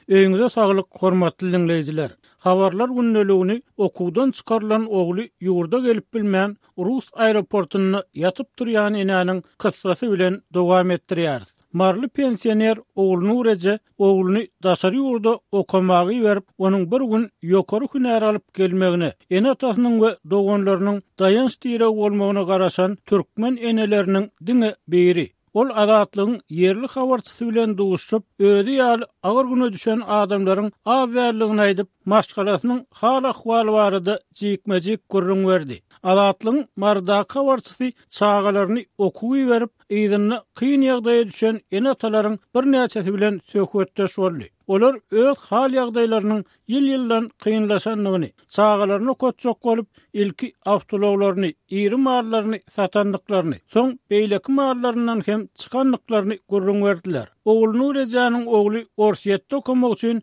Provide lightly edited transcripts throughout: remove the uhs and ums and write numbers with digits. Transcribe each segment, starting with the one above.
Öýüňize saglyk, hormatly dinleýijiler. Habarlar günnäligini okuwdan çykarlan ogly ýurda gelip bilmän Rus aeroportuny ýatyp durýan enäniň kıssasy bilen dowam etdirýär. Marly pensioner ogluny urece, ogluny daşary ýurda okamagy berip, onuň bir gün ýokary hünär alyp gelmegine, ene atasynyň we doganlarynyň daýanç direk bolmagyna garaşan türkmen eneleriniň diňe biri. Ol adatlygyň yerli habarçysy bilen duşup, öýdi ýaly agyr güne düşen adamlaryň az bärligini aýdyp, maşgalasynyň hal ahwaly barada jikmejik gurrun berdi. Adatlygyň marda habarçysy çağalaryny okuwy berip, ýygyny kyn ýagdaýa düşen ene atalaryň bir näçesi bilen söhbetdeş boldy. Olar öz hal ýagdaýlarynyň ýyl-ýyldan kynlaşanlygyny, çağalaryny köçjok bolup, ilki awtologlaryny, iri mallaryny satandyklaryny, soň beýleki mallaryndan hem çykanlyklaryny gurrun berdiler. Ogluny urejanyň ogly Orsiýetde okumak üçin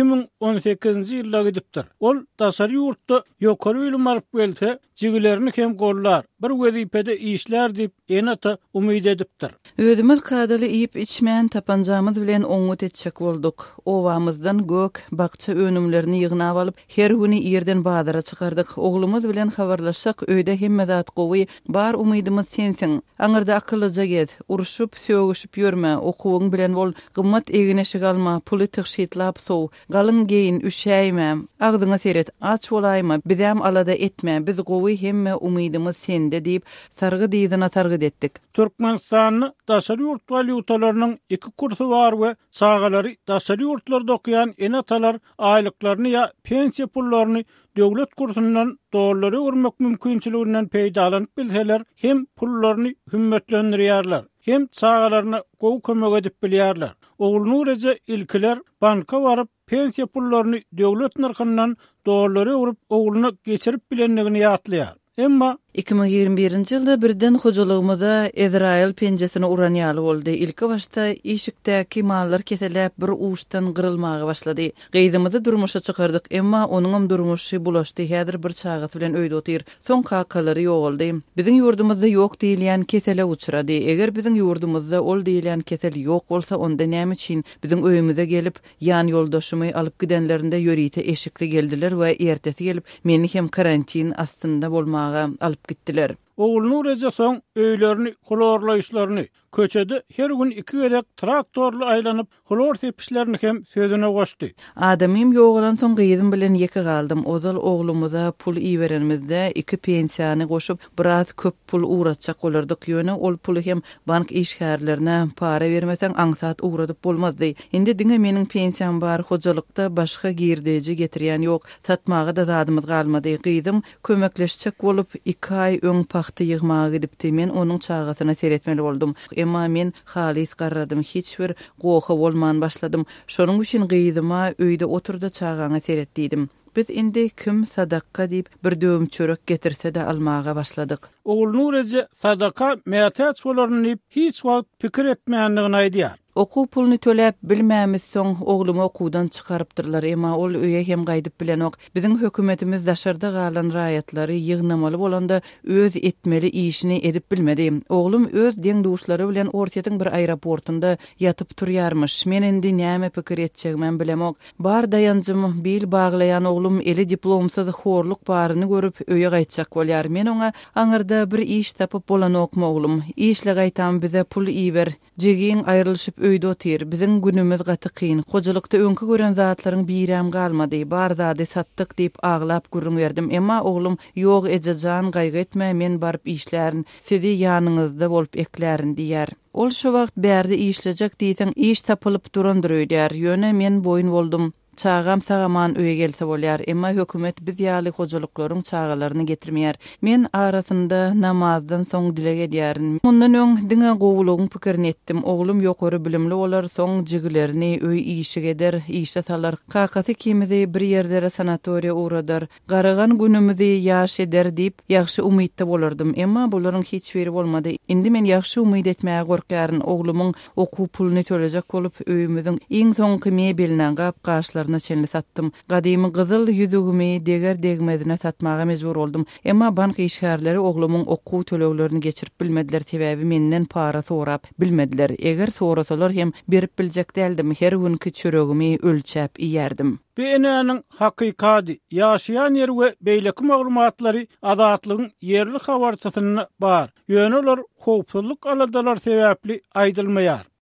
2018-nji ýylda gidipdir. Ol daşary ýurtda ýokary bilim alyp gelse, jigilerini hem gollar, bir wezipede işler diýip enata umyd edipdir. Özümüz kadaly iýip içmän tapanjamyz bilen oňut etjek bolduk. Owamyzdan gök, bakça önümlerini ýygnap alyp, her güni ýerden bazara çykardyk. Oglumyz bilen habarlaşsak, öýde hemme zat gowy, bar umydymyz sensiň. Aňyrda akyllyja get, uruşup, sögüşüp ýörme, okuwyň bilen bol, gymmat egineşik alma, puly tygşytlap sow, galyň geýin üşäýme, agdyňa seret, aç bolaýma, bizem alada etme, biz gowy hemme umydymyz sende diýip, sargy diýdina sargy etdik. Türkmenistanyň daşary ýurt valyutalarynyň 2 kursy bar we çağalary daşary ýurtlarda okuyan enatalar aýlyklaryny ýa pensiýa pullaryny döwlet kursundan dollary urmak mümkinçiliginden peýdalanyp bilseler, hem pullaryny hümmetlendirýärler, hem çağalaryna gowy kömek edip bilýärler. Ogluny urece ilkiler banka baryp pensiýa pullaryny döwlet narkyndan dollary urup ogluny geçirip bilenligini ýatlaýar. Emma 2021-nji ýylda birden hojalygymyza Izrail penjesini uran ýaly boldy. Ilki başda işikdäki mallar keselep bir uçtan gyrylmagy başlady. Gyýdymyzy durmuşa çykardyk, emma onuň durmuşy bulaşdy. Häzir bir çagat bilen öýde otyr. Soň kakalary ýogaldy. Biziň ýurdumyzda ýok diýilýän kesele uçrady. Eger biziň ýurdumyzda ol diýilýän kesel ýok bolsa, onda näme üçin biziň öýümüze gelip ýan ýoldaşymy alyp gidenlerinde ýörite eşikli geldiler we ertesi gelip meni hem karantin astynda bolmaga alyp gittiler. Ogluny urece soň öýlerini, klorlaýyşlaryny, köçede her gün 2 gedek traktorly aýlanyp, klor tepişlerini hem sözüne goşdy. Adamym ýogalan soň gyýdym bilen ýeke galdym. Ozal oglumyza pul iýerenimizde 2 pensiýany goşup, biraz köp pul uratjak bolardyk ýöne ol puly hem bank işgärlerine para bermeseň aňsat uradyp bolmazdy. Indi diňe meniň pensiýam bar, hojalykda başga girdeji getirýän ýok, satmagy da zadymyz galmady. Gyýdym kömekleşjek bolup 2 aý öň paxty ýygmagy gidipdi. Men onuň çagatyna seretmeli boldum. Emma men halis garradym, hiç bir goha bolman başladym. Şonuň üçin gyýdyma öýde oturda çagaňa seretdidim. Biz indi kim sadaka diýip bir döwüm çörek getirse-de almaga başladyk. Ogluny urece sadaka mätäç bolaryny hiç wagt pikir etmeýändigini aýdýar. Oku pulunu töläp bilmämiz soň oglumy okuwdan çykarypdyrlar, emma ol öýe hem gaýdyp bilenok. Biziň hökümetimiz daşarda galan raýatlary ýygnamaly bolanda öz etmeli işini edip bilmedi. Oglum öz deňduşlary bilen Orsiýetiň bir aeroportunda ýatyp turýarmyş. Men indi näme pikir etjegmen bilemok. Bar daýanjym bil baglaýan oglum eli diplomsuz horluk baryny görüp öýe gaýtjak bolýar. Men oňa aňyrda bir iş tapyp bolanokmy oglum. İşle gaýtam bize pul iýber. Jegiň aýrylyşyp öýde otyr. Biziň günümiz gaty kyn. Hojalykda öňkü gören zatlaryň biram galmady. Bar zady satdyk diýip aglap gurrun berdim. Emma oglum ýok ejejan gaýgy etme, men baryp işlärin sizi ýanyňyzda bolup eklärin diýär. Ol şu wagt bärde işlejek diýsen iş tapylyp durandyr öýdär. Ýöne men boyun boldum. Çağam sagaman öýe gelse bolýar, emma hökümet biz ýaly hojalyklaryň çağalaryny getirmeýär. Men arasynda namazdan soň dilek edýärin. Mundan öň diňe gowulugyň pikirini etdim. Oglum ýokary bilimli bolar, soň jigilerini öý işi eder, işe salar. Kakasy kimizi bir ýerlere sanatoriýa uradar. Garagan günümizi ýaş eder diýip ýaxşy umydda bolardym, emma bularyň hiç biri bolmady. Indi men ýaxşy umyd etmäge gorkýaryn. Oglumyň okuw puluny төлejek bolup öýümüziň iň soňky mebeline gap-gaşlar ýyllaryna çenli sattym. Gadymy gyzyl ýüzügimi deger degmezine satmaga mejbur oldum. Emma bank işgärleri oglumyň okuw töleglerini geçirip bilmediler sebäbi menden para sorap bilmediler. Eger sorasalar hem berip biljek däldim. Her günkü çöregimi ölçäp iýerdim. BNN'ň hakykady ýaşaýan ýeri we beýleki maglumatlary adatlygyň yerli habarçysyna bar. Ýöne olar howpsuzlyk aladalar sebäpli aýdylmaýar.